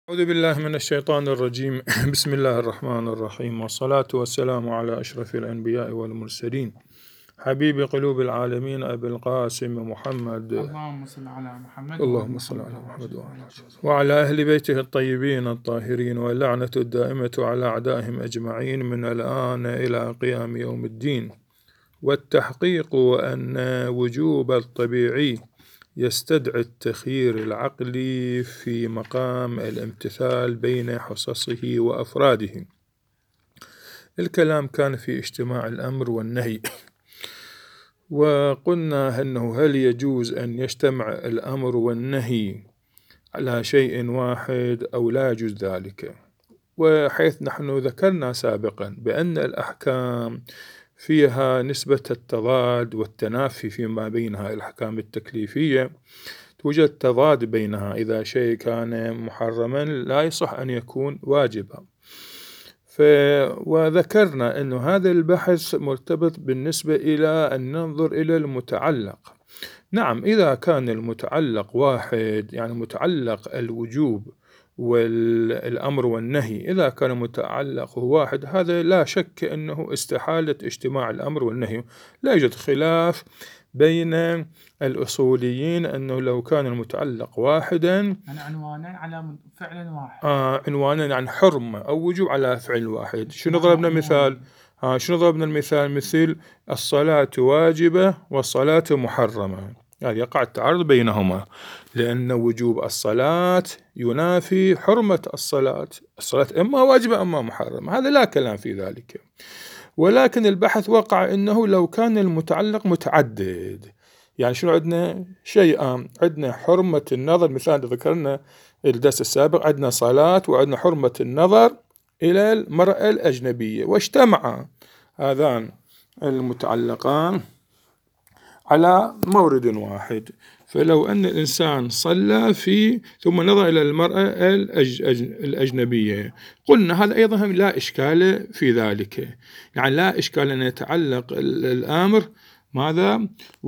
أعوذ بالله من الشيطان الرجيم. بسم الله الرحمن الرحيم، والصلاة والسلام على أشرف الأنبياء والمرسلين، حبيب قلوب العالمين أبي القاسم محمد، اللهم صل على محمد اللهم صل على محمد وعلى أهل بيته الطيبين الطاهرين، واللعنة الدائمة على أعدائهم أجمعين من الآن إلى قيام يوم الدين. والتحقيق أن وجوب الطبيعي يستدعي التخيير العقلي في مقام الامتثال بين حصصه وأفراده. الكلام كان في اجتماع الأمر والنهي، وقلنا أنه هل يجوز أن يجتمع الأمر والنهي على شيء واحد أو لا يجوز ذلك، وحيث نحن ذكرنا سابقا بأن الأحكام فيها نسبة التضاد والتنافي فيما بينها. الأحكام التكليفية توجد تضاد بينها، إذا شيء كان محرما لا يصح أن يكون واجبا. وذكرنا أن هذا البحث مرتبط بالنسبة إلى أن ننظر إلى المتعلق. نعم، إذا كان المتعلق واحد، يعني متعلق الوجوب والأمر والنهي، إذا كان متعلق واحد، هذا لا شك أنه استحالة اجتماع الأمر والنهي. لا يوجد خلاف بين الأصوليين أنه لو كان المتعلق واحدا، عنوانا على فعل واحد، عنوانا عن حرمة أو وجوب على فعل واحد. شنو ضربنا مثال؟ شنو ضربنا المثال؟ مثل الصلاة واجبة والصلاة محرمة، يعني يقع التعارض بينهما، لأن وجوب الصلاة ينافي حرمة الصلاة. الصلاة إما واجبة أما محرمة، هذا لا كلام في ذلك. ولكن البحث وقع أنه لو كان المتعلق متعدد، يعني شنو عندنا؟ شيئان، عندنا حرمة النظر، مثال ذكرنا الدرس السابق، عندنا صلاة وعندنا حرمة النظر إلى المرأة الأجنبية، واجتمع هذان المتعلقان على مورد واحد. فلو أن الإنسان صلى ثم نظر إلى المرأة الأجنبية، قلنا هذا أيضا لا إشكال في ذلك، يعني لا إشكال أن يتعلق الأمر ماذا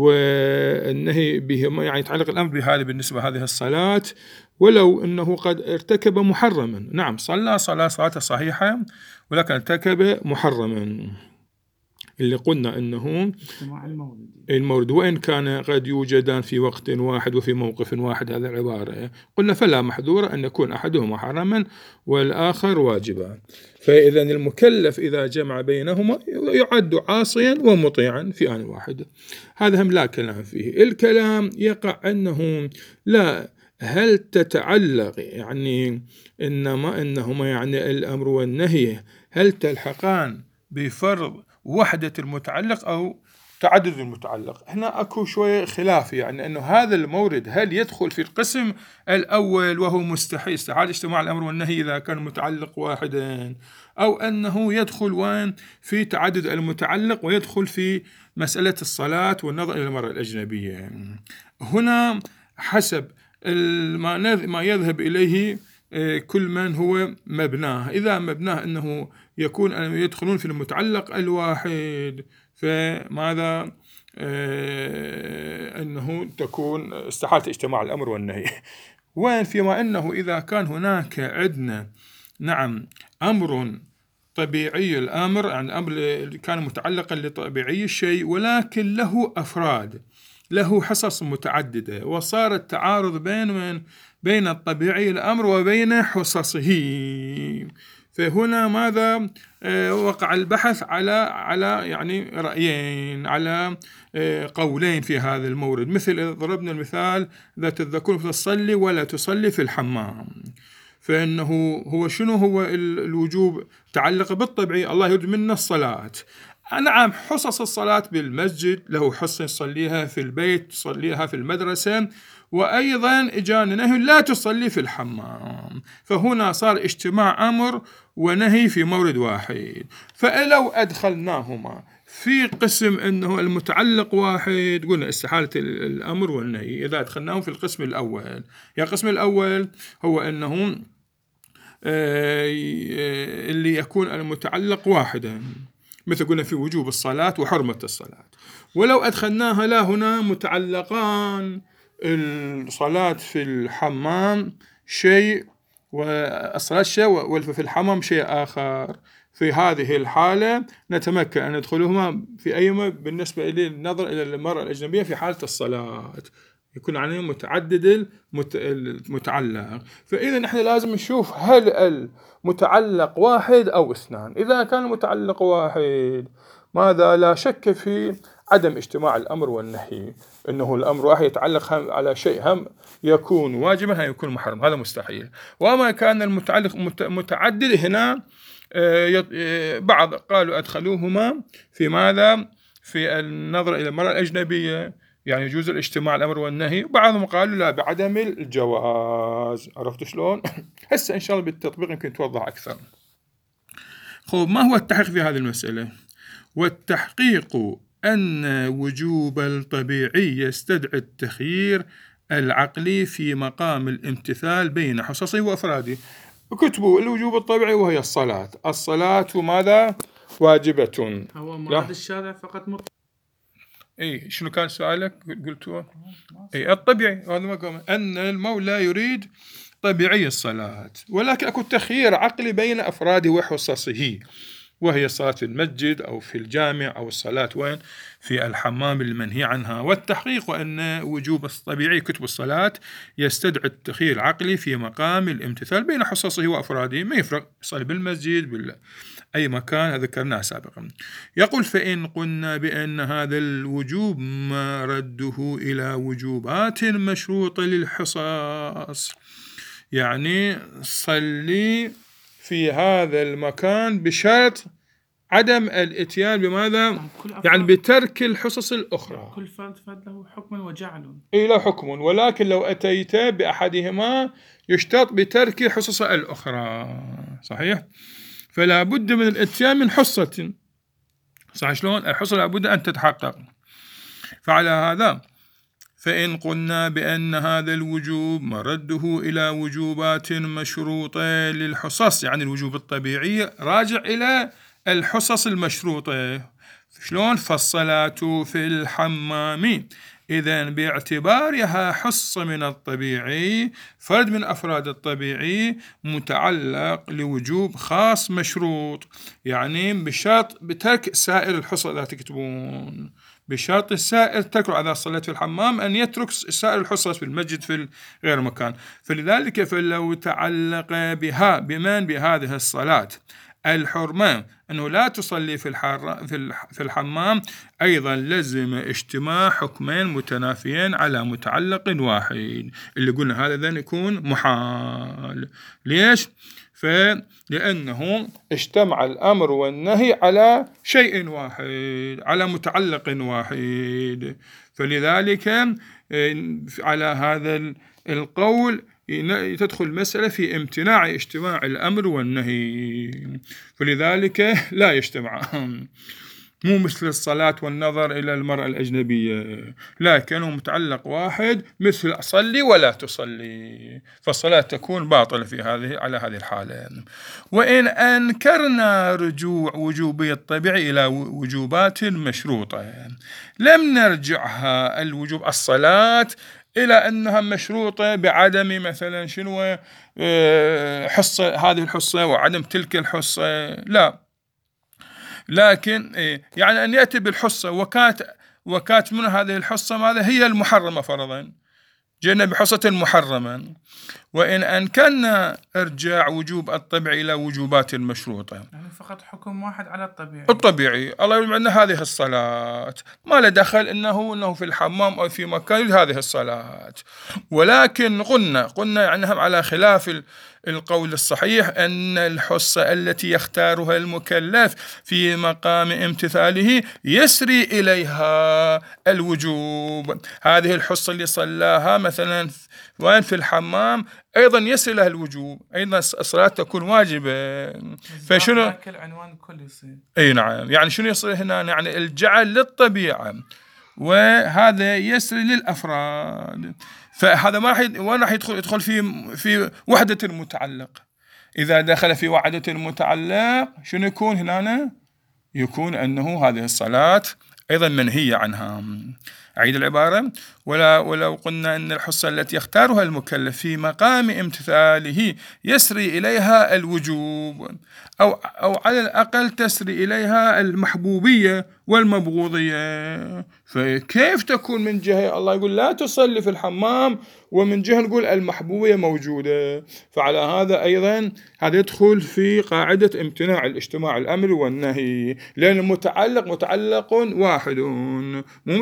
والنهي بهما، يعني يتعلق الأمر بهذا بالنسبة هذه الصلاة، ولو أنه قد ارتكب محرما. نعم، صلى صلاة صحيحة، ولكن ارتكب محرما، اللي قلنا أنه المورد، وإن كان قد يوجدان في وقت واحد وفي موقف واحد، هذا العبارة قلنا فلا محذور أن يكون أحدهما محرما والآخر واجبا. فإذا المكلف إذا جمع بينهما يعد عاصيا ومطيعا في آن واحد. هذا هم لا كلام فيه. الكلام يقع أنه لا، هل تتعلق يعني إنهما يعني الأمر والنهي هل تلحقان بفرض وحدة المتعلق أو تعدد المتعلق؟ هنا أكو شوية خلاف، يعني أنه هذا المورد هل يدخل في القسم الأول وهو مستحيل استحالة اجتماع الأمر والنهي إذا كان متعلق واحدا، أو أنه يدخل وين في تعدد المتعلق ويدخل في مسألة الصلاة والنظر إلى المرأة الأجنبية. هنا حسب ما يذهب إليه كل من هو مبناه. إذا مبناه أنه يكون أن يدخلون في المتعلق الواحد، فماذا أنه تكون استحالة اجتماع الأمر والنهي. وين فيما أنه إذا كان هناك عندنا نعم أمر طبيعي، الأمر يعني أمر كان متعلقا لطبيعي الشيء، ولكن له أفراد، له حصص متعددة، وصار التعارض بين الطبيعي الأمر وبين حصصه. فهنا ماذا وقع البحث على يعني رأيين، على قولين في هذا المورد. مثل ضربنا المثال إذا تتذكرون، تصلي ولا تصلي في الحمام، فإنه هو شنو هو الوجوب؟ تعلق بالطبيعي، الله يريد منا الصلاة. نعم، حصص الصلاة بالمسجد له حصة تصليها في البيت، تصليها في المدرسة، وأيضا إجانا نهي لا تصلي في الحمام. فهنا صار اجتماع أمر ونهي في مورد واحد. فلو أدخلناهما في قسم أنه المتعلق واحد، قلنا استحالة الأمر والنهي. إذا أدخلناهم في القسم الأول، القسم الأول هو أنه اللي يكون المتعلق واحدا، مثل قلنا في وجوب الصلاة وحرمة الصلاة. ولو أدخلناها لا، هنا متعلقان الصلاة في الحمام شيء والصلاة شيء والفي الحمام شيء آخر. في هذه الحالة نتمكن أن ندخلهما في أيما بالنسبة إلى النظر إلى المرأة الأجنبية في حالة الصلاة يكون عليه متعدد المتعلق. فإذا نحن لازم نشوف هل المتعلق واحد أو اثنان. إذا كان المتعلق واحد ماذا لا شك في عدم اجتماع الأمر والنهي، إنه الأمر واحد يتعلق على شيء هم يكون واجبا هم يكون محرم، هذا مستحيل. وما كان المتعلق متعدد هنا بعض قالوا أدخلوهما في ماذا؟ في النظر إلى المرأة الأجنبية، يعني يجوز الاجتماع الأمر والنهي. بعضهم قالوا لا بعدم الجواز. عرفت شلون؟ هسه إن شاء الله بالتطبيق يمكن توضح أكثر. خب ما هو التحقيق في هذه المسألة؟ والتحقيق أن وجوب الطبيعي يستدعي التخيير العقلي في مقام الامتثال بين حصصه وأفراده. كتبوا الوجوب الطبيعي وهي الصلاة وماذا؟ واجبة. هو مراد الشارع فقط اي شنو كان سؤالك؟ قلتوا اي الطبيعي، هذا ما قام ان المولى يريد طبيعي الصلاة، ولكن اكو تخيير عقلي بين افراده وحصصه، وهي الصلاة في المسجد او في الجامع او الصلاة وين؟ في الحمام المنهي عنها. والتحقيق ان وجوب الطبيعي كتب الصلاة يستدعي التخيير العقلي في مقام الامتثال بين حصصه وافراده. ما يفرق يصلي بالمسجد أي مكان، ذكرناه سابقا. يقول فإن قلنا بأن هذا الوجوب مرده إلى وجوبات مشروطة للحصص، يعني صلي في هذا المكان بشرط عدم الاتيان بماذا؟ يعني بترك الحصص الأخرى. كل فرد له حكم وجعل. إيه له حكم، ولكن لو أتيت بأحدهما يشترط بترك الحصص الأخرى. صحيح؟ فلا بد من الاتيان من حصة. صح شلون؟ الحصة لابد أن تتحقق. فعلى هذا فإن قلنا بأن هذا الوجوب مرده إلى وجوبات مشروطة للحصص، يعني الوجوب الطبيعي راجع إلى الحصص المشروطة. شلون؟ فالصلاة في الحمام إذن باعتبارها حصة من الطبيعي، فرد من أفراد الطبيعي، متعلق لوجوب خاص مشروط، يعني بشرط بترك سائر الحصة لا تكتبون، بشرط السائر تركوا إذا صليت في الحمام أن يترك سائر الحصص في المسجد في غير مكان. فلذلك فلو تعلق بها بمن بهذه الصلاة الحرمة أنه لا تصلي في الحمام، أيضا لزم اجتماع حكمين متنافيين على متعلق واحد، اللي قلنا هذا ذن يكون محال. ليش؟ لأنه اجتمع الأمر والنهي على شيء واحد، على متعلق واحد. فلذلك على هذا القول تدخل المسألة في امتناع اجتماع الأمر والنهي، فلذلك لا يجتمع. مو مثل الصلاة والنظر إلى المرأة الأجنبية، لكنه متعلق واحد، مثل صلي ولا تصلي، فالصلاة تكون باطلة في على هذه الحالة. وإن أنكرنا رجوع وجوبية الطبيعي إلى وجوبات مشروطة، لم نرجعها الوجوب الصلاة إلى أنها مشروطة بعدم مثلا شنو حصة هذه الحصة وعدم تلك الحصة، لا، لكن يعني أن يأتي بالحصة وكانت من هذه الحصة ماذا هي المحرمة فرضا، جئنا بحصة محرمة. وإن أنكرنا إرجاع وجوب الطبيعي إلى وجوبات مشروطة، يعني فقط حكم واحد على الطبيعي. الله يقول عندنا هذه الصلاة ما له دخل إنه في الحمام أو في مكان هذه الصلاة، ولكن قلنا يعني على خلاف القول الصحيح أن الحصة التي يختارها المكلف في مقام امتثاله يسري إليها الوجوب. هذه الحصة اللي صلاها مثلا وين في الحمام أيضا يسري لها الوجوب، أيضا الصلاة تكون واجبة. فشنو العنوان كله يصير؟ أي نعم، يعني شنو يصير هنا؟ يعني الجعل للطبيعة وهذا يسري للأفراد. فهذا ما راح يدخل في وحدة المتعلق. إذا دخل في وحدة المتعلق شنو يكون هنا؟ يكون أنه هذه الصلاة أيضا منهية عنها. أعيد العبارة: ولو قلنا أن الحصة التي يختارها المكلف في مقام امتثاله يسري إليها الوجوب أو على الأقل تسري إليها المحبوبية والمبغوضية. فكيف تكون من جهة الله يقول لا تصلي في الحمام، ومن جهة نقول المحبوبية موجودة؟ فعلى هذا أيضا هذا يدخل في قاعدة امتناع الاجتماع الأمر والنهي، لأن المتعلق متعلق واحد، مو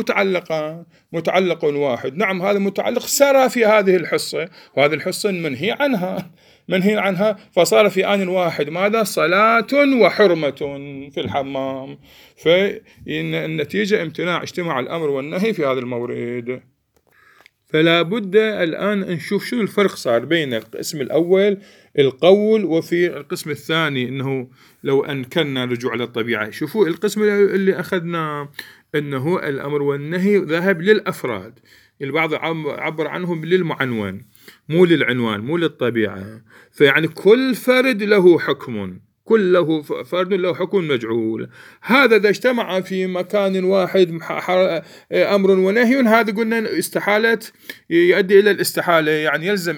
متعلق واحد. نعم هذا متعلق سرى في هذه الحصة، وهذه الحصة منهي عنها فصار في آن واحد ماذا؟ صلاة وحرمة في الحمام. فالنتيجة امتناع اجتماع الأمر والنهي في هذا المورد. فلا بد الآن نشوف شنو الفرق صار بين القسم الأول القول، وفي القسم الثاني أنه لو أنكرنا رجوع على الطبيعة. شوفوا القسم اللي أخذنا أنه الأمر والنهي ذهب للأفراد، البعض عبر عنهم للمعنون مو للعنوان مو للطبيعة. فيعني كل فرد له حكم، كله فرد له حكم مجعول. هذا إذا اجتمع في مكان واحد أمر ونهي، هذا قلنا استحالة يؤدي إلى الاستحالة، يعني يلزم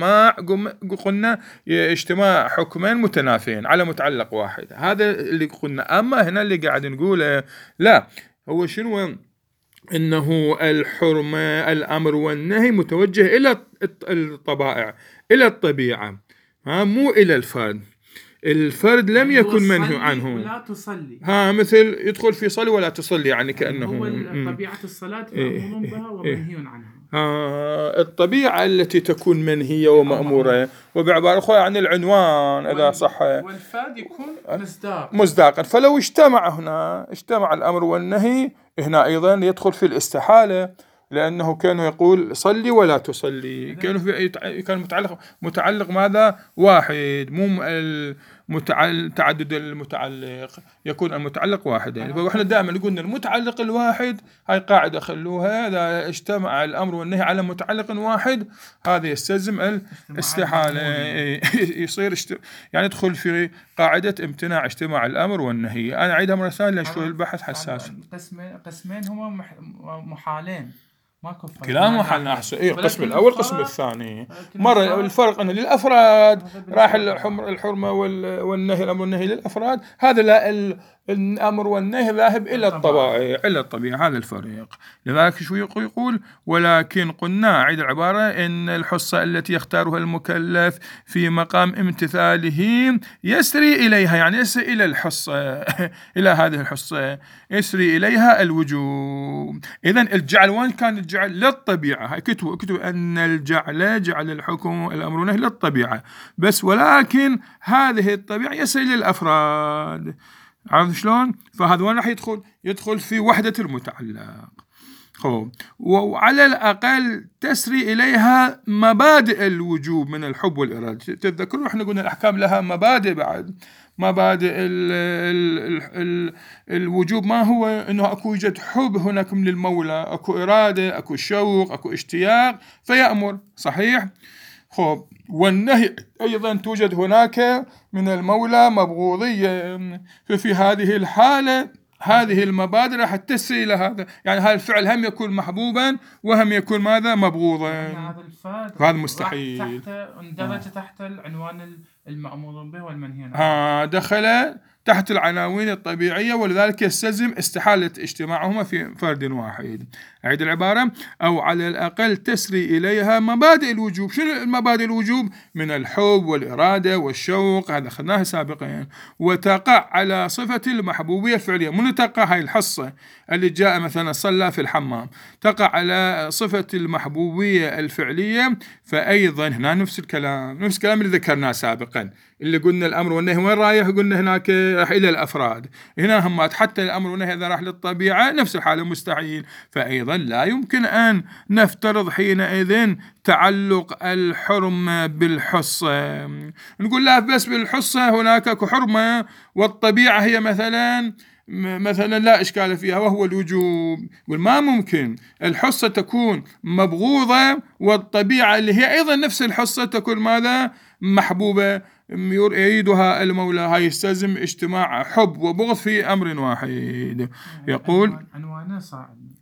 قلنا اجتماع حكمين متنافين على متعلق واحد. هذا اللي قلنا. أما هنا اللي قاعد نقوله لا، هو شنو؟ إنه الحرمة الأمر والنهي متوجه إلى الطبائع، إلى الطبيعة، مو إلى الفرد. الفرد لم يكن منهي عنه. ولا تصلي مثل يدخل في صلي ولا تصلي، يعني كأنه هو طبيعة الصلاة مأمور بها ومنهي عنها. الطبيعة التي تكون منهية ومأمورة، وبعبارة أخرى يعني العنوان إذا صح، والفرد يكون مصداقا. فلو اجتمع الأمر والنهي هنا أيضا يدخل في الاستحالة، لأنه كانوا يقول صلي ولا تصلي، كان متعلق ماذا؟ واحد، مو تعدد المتعلق، يكون المتعلق واحد. فإحنا دائما قلنا المتعلق الواحد، هاي قاعدة خلوها، إذا اجتمع الأمر والنهي على متعلق واحد هذا يستلزم الاستحالة، يصير يعني يدخل في قاعدة امتناع اجتماع الأمر والنهي. أنا أعيدها مرة ثانية لأن شوي البحث حساس. قسمين هما محالين، كلام محل أحسن. القسم الأول القسم الثاني. مرة الفرق أنه للأفراد راح الحرمة والنهي، الأمر والنهي للأفراد، هذا لا الأمر والنهي ذاهب إلى الطبيعة. هذا الفريق. لذلك شو يقول؟ ولكن قلنا أعيد العبارة إن الحصة التي يختارها المكلف في مقام امتثاله يسري إليها، يعني يسري إلى الحصة إلى هذه الحصة يسري إليها الوجوب. إذن الجعل وين كان؟ الجعل للطبيعة. هاي كتب أن الجعل جعل الحكم الأمر والنهي للطبيعة بس، ولكن هذه الطبيعة يسري للأفراد. عارف شلون؟ فهذا وين راح يدخل في وحدة المتعلق. وعلى الأقل تسري إليها مبادئ الوجوب من الحب والإرادة. تذكروا احنا قلنا الأحكام لها مبادئ، بعد مبادئ الوجوب ما هو إنه أكو يوجد حب هناك من المولى، أكو إرادة، أكو شوق، أكو اشتياق فيأمر، صحيح؟ والنهي أيضا توجد هناك من المولى مبغوضية. ففي هذه الحالة هذه المبادئ راح تسري إلى هذا، يعني هذا الفعل هم يكون محبوبا وهم يكون ماذا؟ مبغوضا. هذا مستحيل. اندرج تحت العنوان المأمور به والمنهي عنه. دخل تحت العناوين الطبيعية، ولذلك يستلزم استحالة اجتماعهما في فرد واحد. أعيد العبارة. أو على الأقل تسري إليها مبادئ الوجوب. شنو مبادئ الوجوب؟ من الحب والإرادة والشوق، هذا أخذناه سابقا. وتقع على صفة المحبوبية الفعلية. من تقع هاي الحصة اللي جاء مثلا صلى في الحمام، تقع على صفة المحبوبية الفعلية، فأيضا هنا نفس الكلام اللي ذكرناه سابقا، اللي قلنا الأمر والنهي وين رايح؟ قلنا هناك راح إلى الأفراد، هنا هم حتى الأمر والنهي إذا راح للطبيعة نفس الحالة مستحيل. فأيضا لا يمكن أن نفترض حينئذ تعلق الحرمة بالحصة، نقول لا بس بالحصة هناك حرمة والطبيعة هي مثلا لا إشكال فيها وهو الوجوب. ما ممكن الحصة تكون مبغوضة والطبيعة اللي هي أيضا نفس الحصة تكون ماذا؟ محبوبة. يريدها المولى. هاي يستلزم اجتماع حب وبغض في أمر واحد. يقول عنوانه صعب.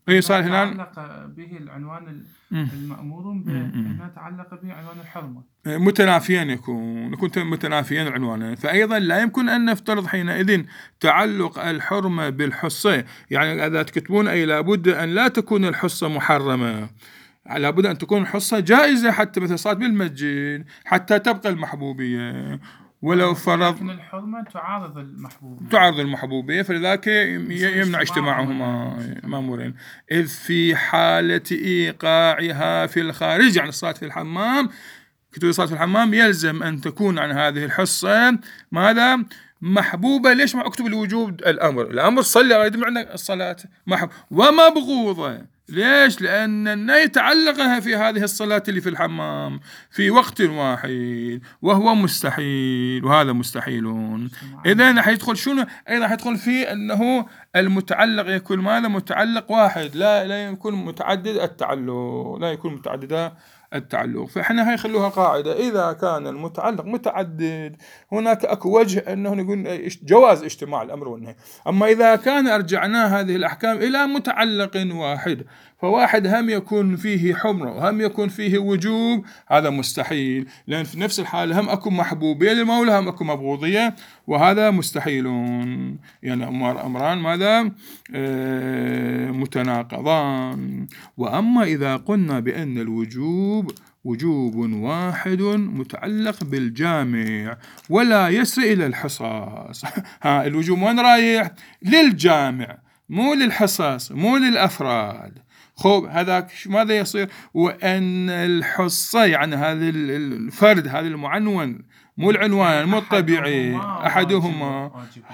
هي صار هنا تعلق به العنوان المأمور به، هنا تعلق به عنوان الحرمة، متنافيان يكون متنافيان العنوانين. فأيضا لا يمكن أن نفترض حينئذ تعلق الحرمة بالحصة، يعني إذا تكتبون أي لابد أن لا تكون الحصة محرمة، لابد أن تكون الحصة جائزة، حتى مثل صارت بالمسجد حتى تبقى المحبوبية. ولو فرض لكن الحرمة تعارض المحبوبية، فلذلك يمنع اجتماعهما مامورين. إذ في حالة إيقاعها في الخارج عن الصلاة في الحمام، كتب الصلاة في الحمام يلزم أن تكون عن هذه الحصة ماذا؟ محبوبة. ليش ما أكتب الوجوب؟ الأمر صلي أريد عندك الصلاة ومبغوضة. ليش؟ لأن النهي تعلقها في هذه الصلاة اللي في الحمام في وقت واحد، وهو مستحيل، وهذا مستحيل. إذن حيدخل شنو؟ أيضا حيدخل فيه أنه المتعلق يكون ماذا؟ متعلق واحد، لا يكون متعدد التعلق، لا يكون متعدد التعلق. فإحنا هاي خلوها قاعدة، إذا كان المتعلق متعدد هناك أكو وجه أنه نقول جواز اجتماع الأمر والنهي. أما إذا كان أرجعنا هذه الأحكام إلى متعلق واحد، فواحد هم يكون فيه حمرة وهم يكون فيه وجوب، هذا مستحيل، لأن في نفس الحالة هم أكو محبوبية للمولى هم أكو مبغوضية، وهذا مستحيل. يعني أمران ماذا؟ متناقضان. وأما إذا قلنا بأن الوجوب وجوب واحد متعلق بالجامع ولا يسري إلى الحصاص، الوجوب وين رايح؟ للجامع، مو للحصاص، مو للأفراد. خب هذاك ماذا يصير؟ وأن الحصة يعني هذا الفرد، هذا المعنون، مو العنوان، مو الطبيعي، أحدهما.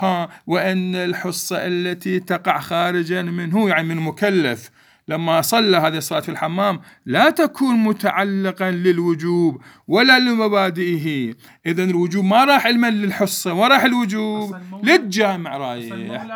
وأن الحصة التي تقع خارجا منه، يعني من مكلف، لما صلى هذه الصلاة في الحمام لا تكون متعلقا للوجوب ولا لمبادئه. إذن الوجوب ما راح علما للحصة، وراح الوجوب للجامع رايح.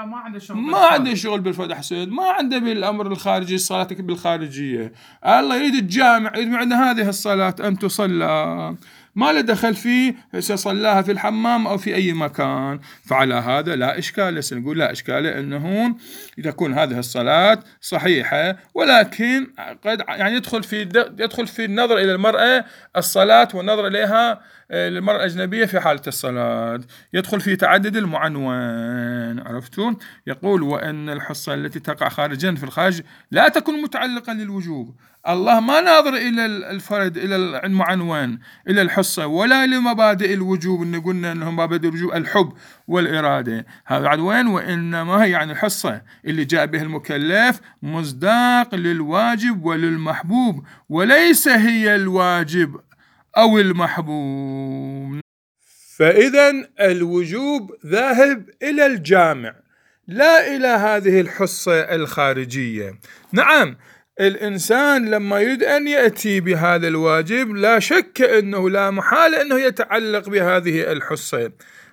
ما عنده شغل بالفرد حسين، ما عنده بالأمر الخارجي، الصلاة بالخارجية. الله يريد الجامع، يريد عندنا هذه الصلاة أن تصلى، ما له دخل فيه صلاها في الحمام أو في أي مكان. فعلى هذا لا إشكال، نقول لا إشكال أنه تكون هذه الصلاة صحيحة، ولكن قد يعني يدخل في النظر إلى المرأة الصلاة والنظر إليها المرأة الأجنبية في حالة الصلاة، يدخل في تعدد المعنوان. عرفتون؟ يقول وأن الحصة التي تقع خارجا في الخارج لا تكون متعلقا للوجوب. الله ما ناظر إلى الفرد، إلى المعنوان، إلى الحصة، ولا لمبادئ الوجوب. إن قلنا أنهم مبادئ الوجوب الحب والإرادة، هذا عنوان. وإنما هي يعني الحصة اللي جاء به المكلف مصداق للواجب وللمحبوب، وليس هي الواجب أو المحبوب. فإذا الوجوب ذاهب إلى الجامع لا إلى هذه الحصة الخارجية. نعم، الإنسان لما يريد أن يأتي بهذا الواجب لا شك أنه لا محالة أنه يتعلق بهذه الحصة،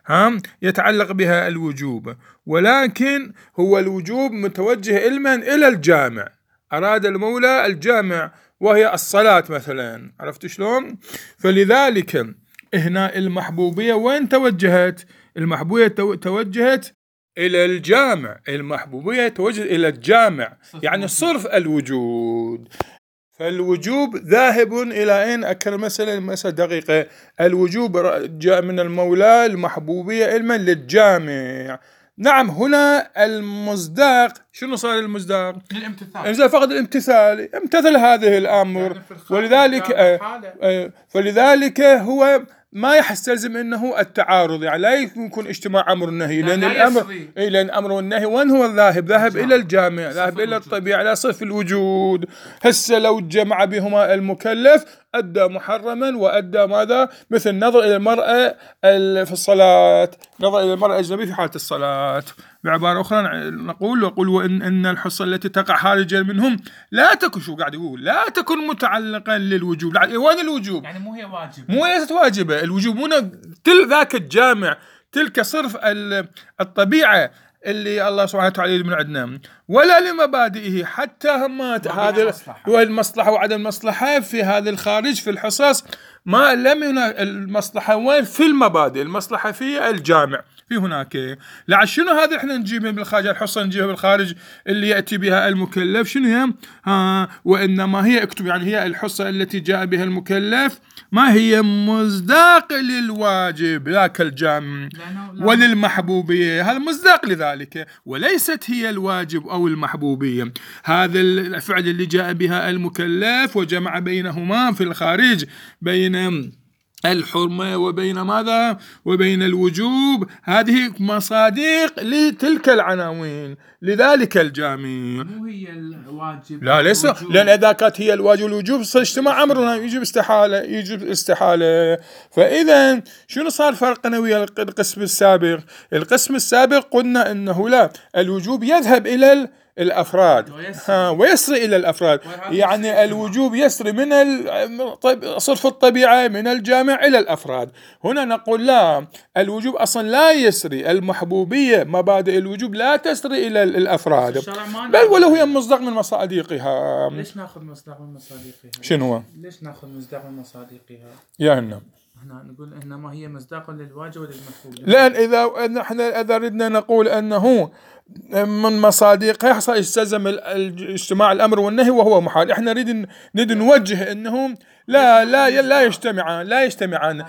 يتعلق بها الوجوب، ولكن هو الوجوب متوجه إلى الجامع. أراد المولى الجامع وهي الصلاة مثلا، عرفت شلون؟ فلذلك هنا المحبوبية وين توجهت؟ المحبوبية توجهت إلى الجامع، المحبوبية توجه إلى الجامع، يعني صرف الوجود. فالوجوب ذاهب إلى أين؟ أكثر مسألة دقيقة. الوجوب جاء من المولى، المحبوبية علما للجامع. نعم، هنا المصداق شنو صار؟ المصداق للامتثال، فقط الامتثال، امتثل هذه الأمر. فلذلك هو ما يستلزم انه التعارض، يعني لا يكون اجتماع امر والنهي، لان الامر والنهي وين هو ذاهب الى الجامع، ذاهب الى الطبيعه، لا صرف الوجود. هسه لو جمع بهما المكلف ادى محرما وادى ماذا؟ مثل نظر الى المراه في الصلاه، نظر الى المراه الاجنبيه في حاله الصلاه. بعباره اخرى نقول وان الحصه التي تقع خارجا منهم لا تكن، شو قاعد يقول؟ لا تكن متعلقا للوجوب. وين الوجوب؟ يعني مو هي واجبه، مو ليست واجبه. الوجوب هنا ذاك الجامع، تلك صرف الطبيعه اللي الله سبحانه وتعالى يريد من عندنا، ولا لمبادئه حتى همات هذا والمصلحه وعدم المصلحه في هذا الخارج في الحصص ما لم هنا المصلحة وين؟ في المبادئ، المصلحة في الجامع، في هناك. لا شنو هذا احنا نجيبها بالخارج، الحصة نجيبها بالخارج اللي يأتي بها المكلف، شنو هي؟ وإنما هي اكتب، يعني هي الحصة التي جاء بها المكلف ما هي مصداق للواجب لا كالجامع وللمحبوبية، هذا مصداق لذلك، وليست هي الواجب أو المحبوبية. هذا الفعل اللي جاء بها المكلف وجمع بينهما في الخارج، بين الحرمة وبين ماذا؟ وبين الوجوب، هذه مصادق لتلك العناوين، لذلك الجامع. مو هي الواجب، لا ليس، لأن إذا كانت هي الواجب والوجوب اجتماع أمرنا يجب استحالة. فإذا شنو صار فرقنا ويا القسم السابق؟ القسم السابق قلنا أنه لا، الوجوب يذهب إلى الأفراد ويسري إلى الأفراد، يعني الوجوب يسري من صرف الطبيعة من الجامع إلى الأفراد. هنا نقول لا، الوجوب أصلا لا يسري، المحبوبية مبادئ الوجوب لا تسري إلى الأفراد، بل ولو هي مصداق من مصادقها. ليش ناخذ مصداق من مصادقها؟ شنو هو؟ ليش ناخذ مصداق من مصادقها؟ يعني هنا نقول إنما هي مصداق للواجب وللمحبوب. لأن إذا ردنا نقول أنه من مصادقها يستلزم اجتماع الأمر والنهي وهو محال، احنا نريد نوجه أنه لا يجتمعان. ليش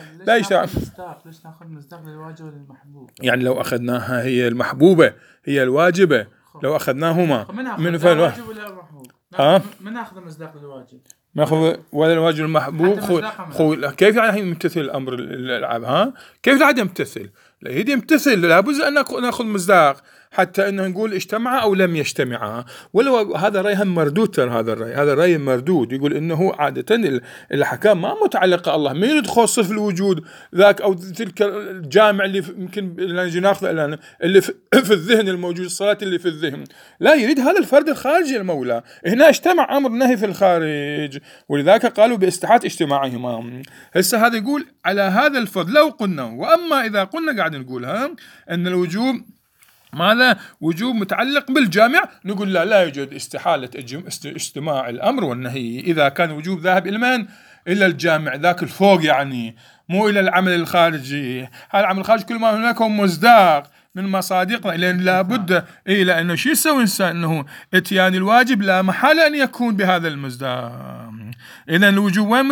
ناخذ مصداق للواجب وللمحبوب؟ يعني لو أخذناها هي المحبوبة هي الواجبة، لو أخذناهما من الواجب ولا المحبوب، من ناخذ مصداق للواجب ناخذ ولا الواجب المحبوب. كيف يعني يمتثل الأمر الألعاب؟ كيف لا يمتثل؟ لا يمتثل، لابد أن نأخذ مصداق حتى أنه نقول اجتمع أو لم يجتمع. ولو هذا الرأي هم مردود، هذا الرأي مردود، يقول إنه عادة الأحكام ما متعلقة الله، ما يدخل صرف الوجود ذاك أو تلك الجامع اللي يمكن نجي ناخذ اللي في الذهن الموجود، الصلاة اللي في الذهن، لا يريد هذا الفرد الخارجي المولى. هنا اجتمع أمر نهي في الخارج، ولذلك قالوا باستحالة اجتماعهما. هسه هذا يقول على هذا الفرد لو قلنا، وأما إذا قلنا قاعد نقولها أن الوجوب ماذا؟ وجوب متعلق بالجامع، نقول لا يوجد استحالة اجتماع الأمر والنهي إذا كان وجوب ذاهب إلى من؟ إلى الجامع ذاك الفوق، يعني مو إلى العمل الخارجي. هذا العمل الخارجي كل ما هناك مصداق من مصادقنا، لأن لابد لأنه شو يسوي إنسان؟ أنه إتيان الواجب لا محالة أن يكون بهذا المصداق. إذن الوجوب وين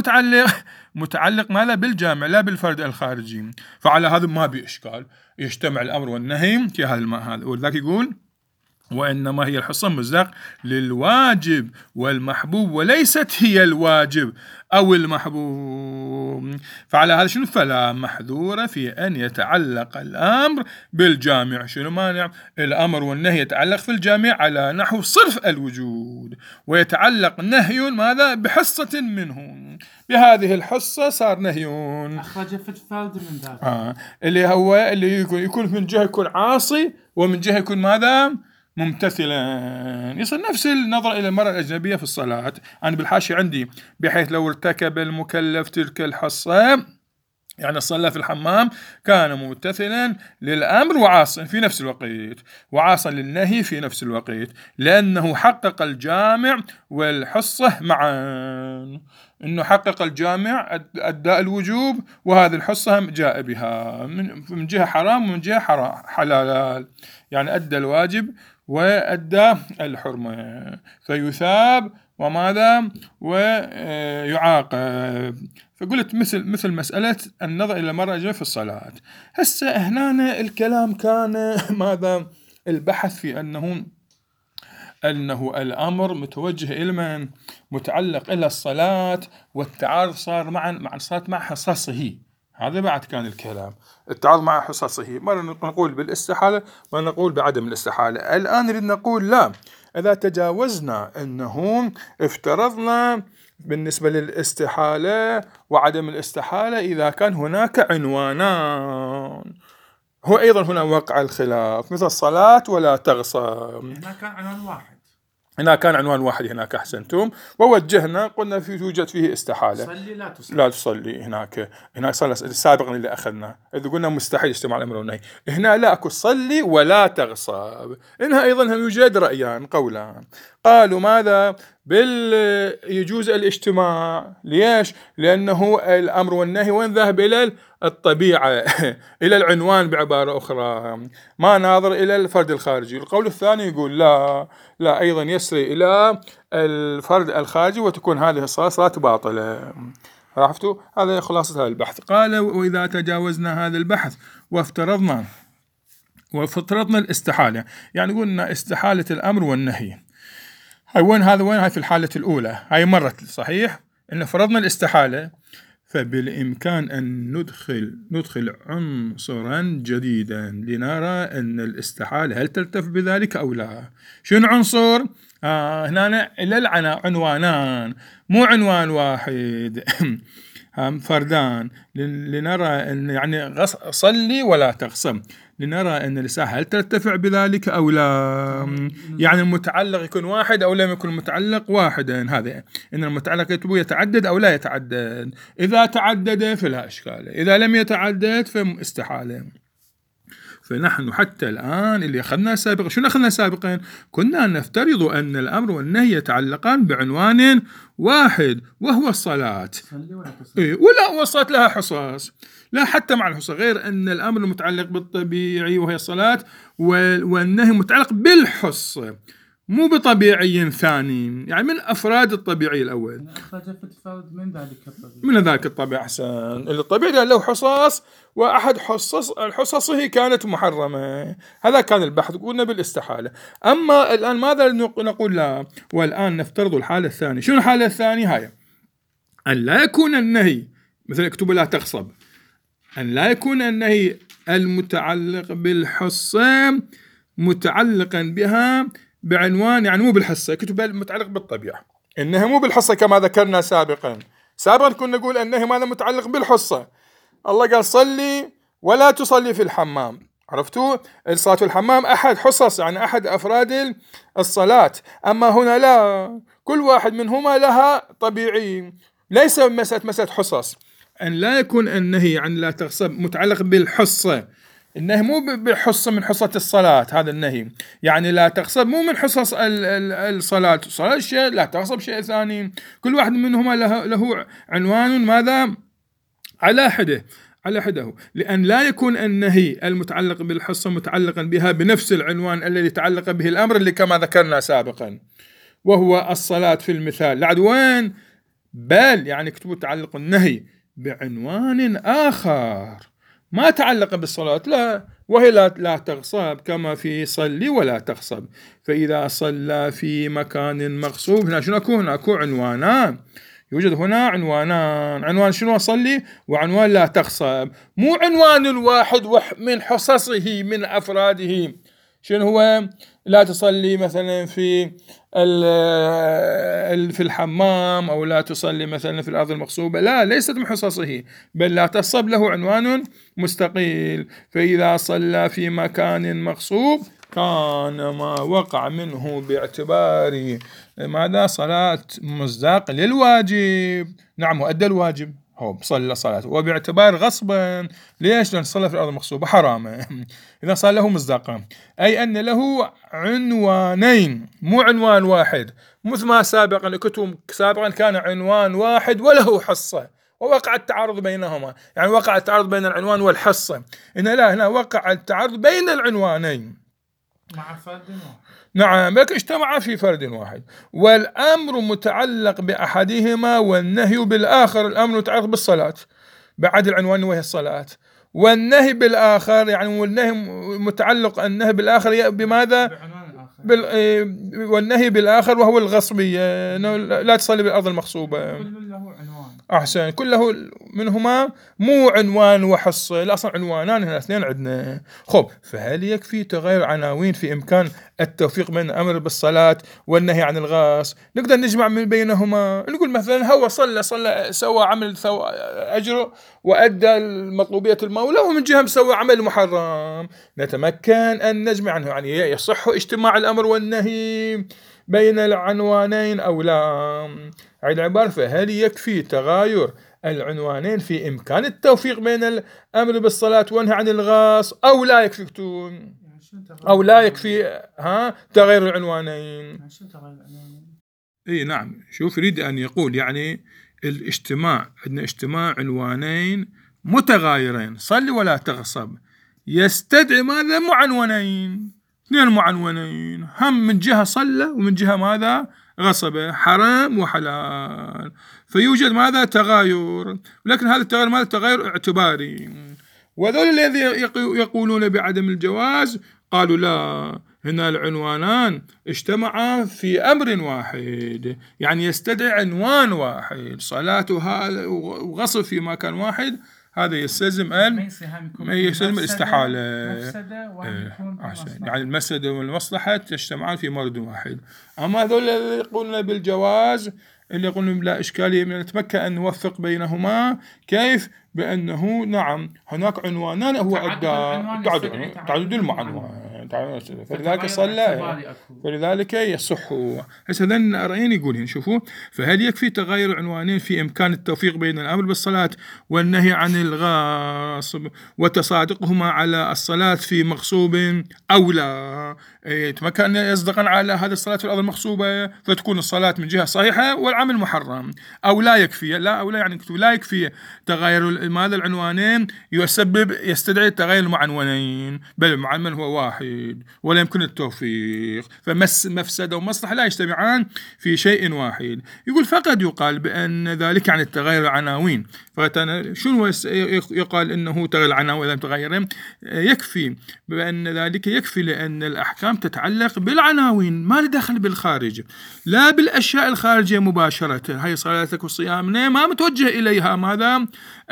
متعلق ماذا؟ بالجامع لا بالفرد الخارجي. فعلى هذا ما بإشكال يجتمع الأمر والنهي في هذا. ولذلك يقول وإنما هي الحصة مصداق للواجب والمحبوب وليست هي الواجب أو المحبوب. فعلى هذا شنو؟ فلا محذور في أن يتعلق الأمر بالجامع. شنو مانع؟ الأمر والنهي يتعلق في الجامع على نحو صرف الوجود، ويتعلق نهي ماذا؟ بحصة منه، بهذه الحصة صار نهي. أخرج فتفالد من ذلك اللي هو اللي يكون من جهة يكون عاصي ومن جهة يكون ماذا؟ ممتثلا. يصير نفس النظر إلى المرأة الأجنبية في الصلاة. أنا بالحاشية عندي بحيث لو ارتكب المكلف تلك الحصة، يعني صلى في الحمام، كان ممتثلا للأمر وعاصا في نفس الوقت، وعاصا للنهي في نفس الوقت، لأنه حقق الجامع والحصة معا. إنه حقق الجامع أداء الوجوب، وهذه الحصة جاء بها من جهة حرام ومن جهة حلال، يعني أدى الواجب وأدى الحرمة، فيثاب وماذا؟ ويعاقب. فقلت مثل مسألة النظر إلى المرأة الأجنبية في الصلاة. هسه هنا الكلام كان ماذا؟ البحث في أنه الأمر متوجه إلى من؟ متعلق إلى الصلاة، والتعارض صار مع الصلاة مع حصصه. هذا بعد كان الكلام التعارض مع حصصه، مرة نقول بالاستحالة مرة نقول بعدم الاستحالة. الآن نريد نقول لا، إذا تجاوزنا أنه افترضنا بالنسبة للاستحالة وعدم الاستحالة إذا كان هناك عنوانان، هو أيضا هنا وقع الخلاف مثل الصلاة ولا تغصب. هنا كان عنوان واحد، هنا كان عنوان واحد، هناك أحسنتم، ووجهنا قلنا توجد فيه استحالة، صلي لا تصلي. هناك صلى سابقا اللي أخذنا إذا قلنا مستحيل اجتماع الأمر والنهي. هنا لا، أكو صلي ولا تغصب. إنها أيضا يوجد رأيان قولان. قالوا ماذا؟ يجوز الاجتماع. ليش؟ لأنه الأمر والنهي وين ذهب؟ إلى الطبيعة إلى العنوان بعبارة أخرى، ما ناظر إلى الفرد الخارجي. القول الثاني يقول لا أيضا يسري إلى الفرد الخارجي وتكون هذه الصلاة باطلة. عرفتوا؟ هذا خلاصة هذا البحث. قال وإذا تجاوزنا هذا البحث وافترضنا الاستحالة، يعني قلنا استحالة الأمر والنهي، هاي وين هاي في الحالة الأولى، هاي مرت صحيح إن فرضنا الاستحالة، فبالإمكان أن ندخل عنصرا جديدا لنرى أن الاستحالة هل تلتف بذلك أو لا. شنو عنصر؟ هنا إلى عنوانان، مو عنوان واحد فردان، لنرى أن يعني صلي ولا تغصب، لنرى أن الإساءة هل ترتفع بذلك أو لا. يعني المتعلق يكون واحد أو لم يكن المتعلق واحدا، هذا إن المتعلق يتعدد أو لا يتعدد. إذا تعدد فلا إشكال، إذا لم يتعدد فاستحالة. فنحن حتى الآن اللي أخذنا سابقا، شنو أخذنا سابقا؟ كنا نفترض أن الأمر والنهي يتعلقان بعنوان واحد وهو الصلاة، ولا وصلت لها حصص، لا حتى مع الحصص، غير أن الأمر متعلق بالطبيعي وهي الصلاة، والنهي متعلق بالحص مو بطبيعي ثاني، يعني من أفراد الطبيعي الأول. من ذلك الطبيعي أحسن، الطبيعي له حصص، وأحد حصصه كانت محرمة. هذا كان البحث، قلنا بالاستحالة. أما الآن ماذا نقول؟ لا، والآن نفترض الحالة الثانية. شنو الحالة الثانية؟ هاي أن لا يكون النهي، مثل اكتب لا تغصب، أن لا يكون النهي المتعلق بالحصة متعلقا بها بعنوان، يعني مو بالحصة، كتب متعلق بالطبيعة، إنها مو بالحصة كما ذكرنا سابقا كنا نقول أنه ماذا متعلق بالحصة. الله قال صلي ولا تصلي في الحمام، عرفتوا؟ الصلاة الحمام أحد حصص، يعني أحد أفراد الصلاة. أما هنا لا، كل واحد منهما لها طبيعي، ليس مسألة حصص. أن لا يكون النهي عن لا تغصب متعلق بالحصة، النهي مو بحصة من حصة الصلاة، هذا النهي يعني لا تغصب مو من حصص الصلاة شيء، لا تغصب شيء ثاني. كل واحد منهما له عنوان ماذا؟ على حده، لأن لا يكون النهي المتعلق بالحصة متعلقا بها بنفس العنوان الذي تعلق به الأمر اللي كما ذكرنا سابقا، وهو الصلاة في المثال. العدوان بل يعني اكتبوا تعلق النهي بعنوان آخر ما تعلق بالصلاة، لا، وهي لا تغصب كما في صلي ولا تغصب. فإذا صلى في مكان مغصوب، هنا شنو اكو عنوانان، يوجد هنا عنوانان، عنوان شنو؟ صلي، وعنوان لا تغصب، مو عنوان الواحد من حصصه من أفراده. شنو هو؟ لا تصلي مثلا في الحمام، أو لا تصلي مثلا في الأرض المغصوبة، لا، ليست من حصصه، بل لا تصب له عنوان مستقيل. فإذا صلى في مكان مغصوب كان ما وقع منه باعتبار ماذا؟ صلاة مصداق للواجب، نعم، وأدى الواجب، هو صلى صلاته، وباعتبار غصبا. ليش؟ لأن صلى في الأرض المغصوبة حرام. إذا صار له مصداقا، أي أن له عنوانين مو عنوان واحد، مثل ما سابقا كتب سابقا كان عنوان واحد وله حصة، ووقع التعارض بينهما، يعني وقع التعارض بين العنوان والحصة. لا، هنا وقع التعارض بين العنوانين مع فرد واحد، نعم، لكن اجتمع في فرد واحد، والأمر متعلق بأحدهما والنهي بالآخر. الأمر متعلق بالصلاة بعد العنوان وهي الصلاة، والنهي بالآخر، يعني والنهي متعلق النهي بالآخر بماذا؟ والنهي بالآخر وهو الغصبية، لا تصلي بالأرض المغصوبة. أحسن، كله منهما مو عنوان وحصة، لا، أصلا عنوانان، هنا اثنين عندنا. خب، فهل يكفي تغير عناوين في إمكان التوفيق بين الأمر بالصلاة والنهي عن الغاص؟ نقدر نجمع من بينهما، نقول مثلا هو صلى سوى عمل أجر وأدى المطلوبية المولى، ومن جهة سوى عمل محرم، نتمكن أن نجمع عنه، يعني يصح اجتماع الأمر والنهي بين العنوانين أو لا. عيد العبارة، فهل يكفي تغاير العنوانين في إمكان التوفيق بين الأمر بالصلاة والنهي عن الغاص أو لا يكفي؟ أو لا يكفي تغير العنوانين. إيه نعم. شوف يريد أن يقول يعني الاجتماع، عندنا اجتماع عنوانين متغايرين، صلي ولا تغصب، يستدعي ماذا؟ معنونين، اثنين معنونين، هم من جهة صلى ومن جهة ماذا؟ غصبه، حرام وحلال، فيوجد ماذا؟ تغاير، ولكن هذا التغاير ماذا؟ تغاير اعتباري. وذول الذي يقولون بعدم الجواز قالوا لا، هنا العنوانان اجتمعا في أمر واحد، يعني يستدعي عنوان واحد، صلاة وغصب في مكان واحد، هذا يستلزم الاستحالة. يعني المفسدة والمصلحة تجتمعان في مرد واحد. أما هذول اللي يقولون بالجواز، اللي يقولون لا إشكالية، من نتمكن أن نوفق بينهما. كيف؟ بأنه نعم هناك عنوانان هو تعدد المعنوان، فلذلك صلى، فلذلك يصح. هسه هذين رأيين يقولين شوفوا، فهل يكفي تغير عنوانين في إمكان التوفيق بين الأمر بالصلاة والنهي عن الغاصب وتصادقهما على الصلاة في مغصوب أو لا؟ يتمكن أن يصدقن على هذه الصلاة في الأرض المغصوبة فتكون الصلاة من جهة صحيحة والعمل محرم، أو لا يكفي، يعني لا يكفي تغير ماذا العنوانين يستدعي تغير المعنونين، بل المعنون هو واحد ولا يمكن التوفيق، فمفسدة ومصلحة لا يجتمعان في شيء واحد. يقول فقد يقال بأن ذلك عن التغير العناوين. شنو يقال إنه تغير العناوين إذا تغير؟ يكفي بأن ذلك يكفي، لأن الأحكام تتعلق بالعناوين، ما لدخل بالخارج، لا بالأشياء الخارجية مباشرة. هاي صلاتك وصيامنا ما متوجه إليها ماذا؟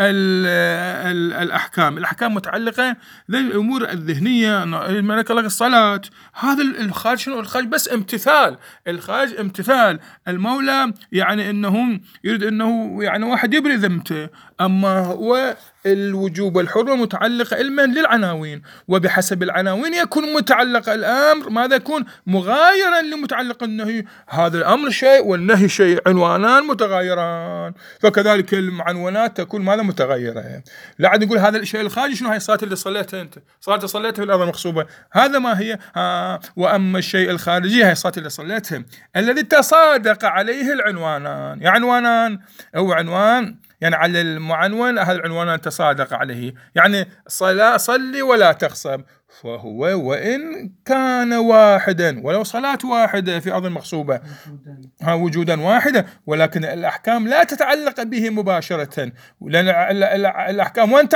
الأحكام متعلقة بالأمور الذهنية، الملك لك الصلاة، هذا الخارج شنو؟ الخارج بس امتثال، الخارج امتثال المولى، يعني إنه يريد إنه يعني واحد يبرئ ذمته. أما هو الوجوب والحرمة متعلقة علما للعناوين، وبحسب العناوين يكون متعلق الأمر ماذا؟ يكون مغايرا لمتعلق النهي، هذا الأمر شيء والنهي شيء، عنوانان متغايران، فكذلك المعنونات تكون ماذا؟ متغيرة. لا عاد يقول هذا الشيء الخارجي شنو؟ هاي الصلاة اللي صليتها أنت، صلاة صليتها في الأرض المغصوبة، هذا ما هي. وأما الشيء الخارجي هاي الصلاة اللي صليتها الذي تصادق عليه العنوانان، يعني عنوانان أو عنوان يعني على المعنون، هذا العنوان تصادق عليه، يعني صلي ولا تغصب، فهو وإن كان واحدا، ولو صلاة واحدة في أرض المغصوبة وجودا واحدا، ولكن الأحكام لا تتعلق به مباشرة، لأن الأحكام وين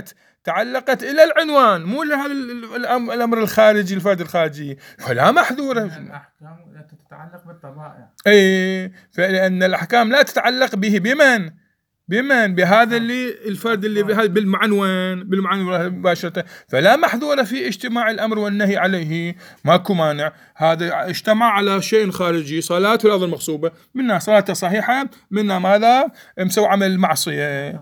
تعلقت إلى العنوان، مو لهذا الأمر الخارجي، الفرد الخارجي، فلا محذورة. الأحكام لا تتعلق بالطبائع، فلأن الأحكام لا تتعلق به بمن بهذا اللي الفرد اللي بهذا بالمعنون مباشرة، فلا محذور في اجتماع الأمر والنهي عليه، ماكو مانع. هذا اجتمع على شيء خارجي، صلاة في الأرض المغصوبة، منها صلاة صحيحة، منها ماذا؟ مسوي عمل معصية،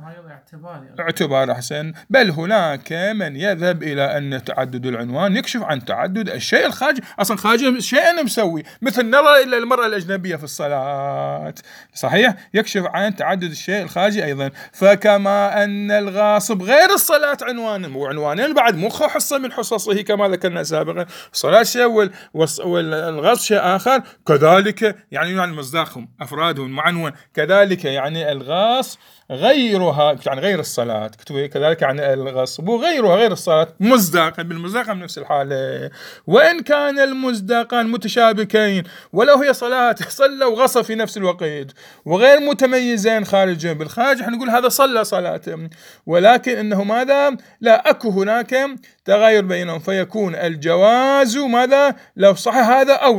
اعتبار أحسن. بل هناك من يذهب إلى أن تعدد العنوان يكشف عن تعدد الشيء الخارجي، أصلا خارج شيء مسوي، مثل نظر إلى المرأة الأجنبية في الصلاة، صحيح، يكشف عن تعدد الشيء الخارجي أيضا. فكما أن الغاصب غير الصلاة عنوانا، مو عنوانين بعد، مو حصة من حصصه كما ذكرنا سابقا، الصلاة شيء والغاصب شيء آخر، كذلك يعني مصداقهم أفرادهم معنون، كذلك يعني الغاص غيرها، يعني غير الصلاة، كذلك يعني الغصب وغيرها غير الصلاة مصداقا بالمصداق من نفس الحالة. وإن كان المصداقان متشابكين، ولو هي صلاة صلى وغصب في نفس الوقت وغير متميزين خارجا بالخارج، نقول هذا صلى صلاة، ولكن إنه ماذا؟ لا أكو هناك تغير بينهم، فيكون الجواز ماذا؟ لو صح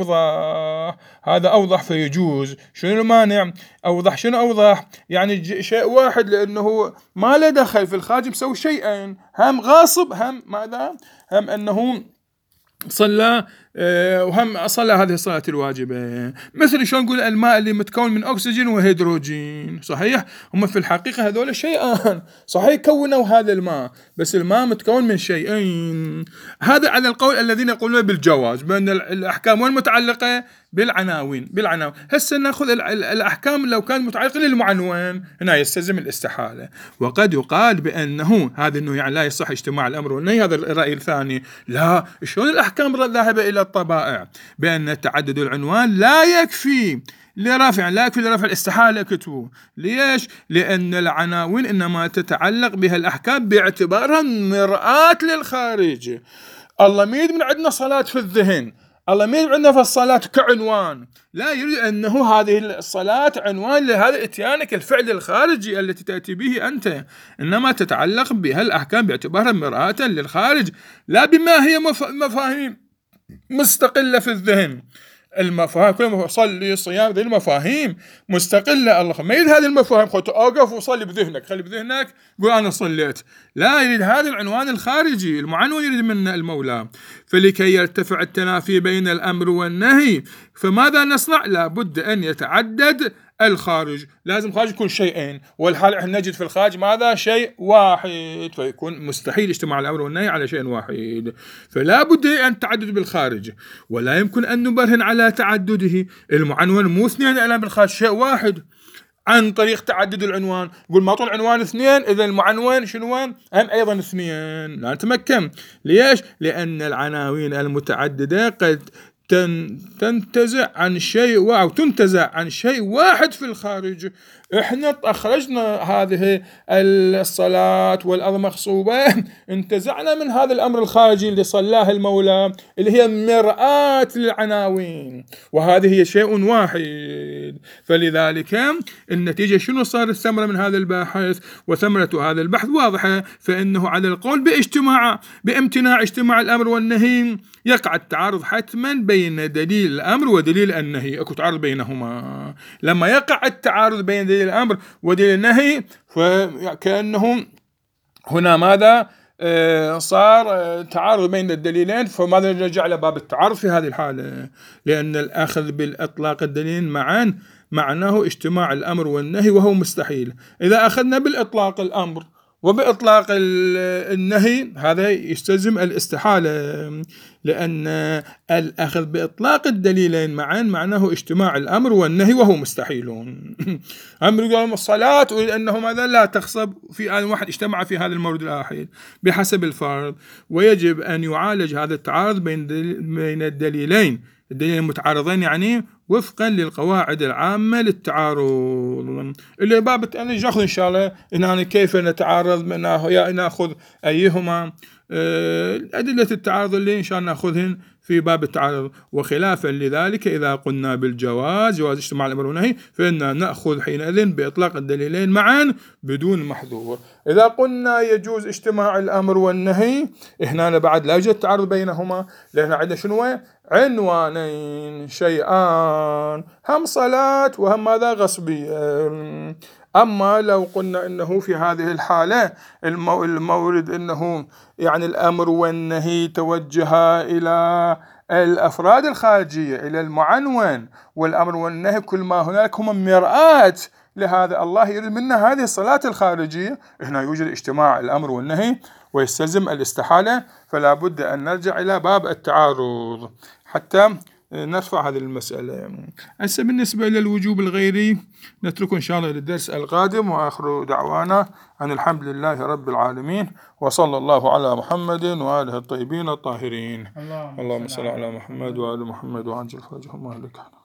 هذا أوضح فيجوز. شنو المانع؟ شنو أوضح؟ يعني شيء واحد، لأنه ما له دخل في الخارج، مسوي شيئين، هم غاصب، هم ماذا؟ هم أنه صلى وهم صلى هذه الصلاة الواجبة. مثل شلون نقول الماء اللي متكون من أكسجين وهيدروجين، صحيح هم في الحقيقة هذول شيئان، صحيح كونوا هذا الماء بس الماء متكون من شيئين. هذا على القول الذين يقولون بالجواز، بأن الأحكام والمتعلقة بالعناوين. هسه ناخذ الأحكام لو كان متعلقة للمعنون، هنا يستلزم الاستحالة. وقد يقال بأنه هذا إنه يعني لا يصح اجتماع الأمر والنهي، هذا الرأي الثاني. لا، شلون الأحكام ذاهبة إلى الطبائع بأن تعدد العنوان لا يكفي لرفع الاستحالة كتبوا. ليش؟ لأن العناوين إنما تتعلق بها الأحكام باعتبارها مرآة للخارج. الله ما يريد من عندنا صلاة في الذهن، الله ما يريد عندنا في الصلاة كعنوان، لا يريد أنه هذه الصلاة عنوان لهذا إتيانك الفعل الخارجي التي تأتي به أنت، إنما تتعلق بها الأحكام باعتبارها مرآة للخارج، لا بما هي مفاهيم مستقلة في الذهن. المفاهيم كلها صلي صيام، ذي المفاهيم مستقلة. الله ما يريد هذه المفاهيم خذ أوقف وصلي بذهنك، خلي بذهنك قول أنا صليت، لا يريد هذا العنوان الخارجي، المعنون يريد منا المولى. فلكي يرتفع التنافي بين الأمر والنهي فماذا نصنع؟ لابد أن يتعدد الخارج، لازم خارج يكون شيئين، والحال احنا نجد في الخارج ماذا؟ شيء واحد، فيكون مستحيل اجتماع الأمر والنهي على شيء واحد، فلا بد أن تعدد بالخارج، ولا يمكن أن نبرهن على تعدده. المعنون مو اثنين إلا بالخارج، شيء واحد عن طريق تعدد العنوان. قل ما طول عنوان اثنين، إذا المعنون شنوان؟ هم أيضا اثنين، لا نتمكن. ليش؟ لأن العناوين المتعددة قد تنتزع عن شيء أو تنتزع عن شيء واحد في الخارج. احنا أخرجنا هذه الصلاة والأرض مغصوبة، انتزعنا من هذا الأمر الخارجي اللي صلاه المولى اللي هي مرآة للعناوين، وهذه هي شيء واحد. فلذلك النتيجة شنو صار الثمرة من هذا الباحث؟ وثمرة هذا البحث واضحة، فإنه على القول بامتناع اجتماع الأمر والنهي يقع التعارض حتما بين دليل الأمر ودليل النهي، أكو تعارض بينهما. لما يقع التعارض بين دليل الأمر ودليل النهي فكأنه هنا ماذا؟ صار تعارض بين الدليلين، فماذا نرجع لباب التعارض في هذه الحالة؟ لأن الأخذ بالإطلاق الدليل معا معناه اجتماع الأمر والنهي وهو مستحيل. إذا أخذنا بالإطلاق الأمر وبإطلاق النهي هذا يستلزم الاستحالة، لأن الأخذ بإطلاق الدليلين معا معناه اجتماع الأمر والنهي وهو مستحيلون. أمر يقول الصلاة وأنه ماذا؟ لا تخصب في آن واحد اجتمع في هذا المورد الواحد بحسب الفرض، ويجب أن يعالج هذا التعارض بين الدليلين المتعارضين، يعني وفقا للقواعد العامة للتعارض اللي باب ناخذ إن شاء الله إن كيف نتعارض، ناخذ أيهما أدلة التعارض اللي إن شاء الله ناخذهن في باب التعارض. وخلافا لذلك إذا قلنا بالجواز، جواز اجتماع الأمر والنهي، فإننا نأخذ حينئذ بإطلاق الدليلين معا بدون محظور. إذا قلنا يجوز اجتماع الأمر والنهي، هنا بعد لا يوجد تعارض بينهما، لأن عندنا شنو؟ عنوانين شيئان، هم صلاة وهم ماذا؟ غصبية. أما لو قلنا إنه في هذه الحالة المورد إنه يعني الأمر والنهي توجه إلى الأفراد الخارجية، إلى المعنون، والأمر والنهي كل ما هناك هم مرآة لهذا، الله يريد منا هذه الصلاة الخارجية، هنا يوجد اجتماع الأمر والنهي ويستلزم الاستحالة، فلا بد أن نرجع إلى باب التعارض حتى نرفع هذه المسألة. هسه بالنسبة للوجوب الغيري نتركه إن شاء الله للدرس القادم، وآخر دعوانا أن الحمد لله رب العالمين، وصلى الله على محمد وآله الطيبين الطاهرين. اللهم صل على محمد وآل محمد وعجل فرجهم وأهلك.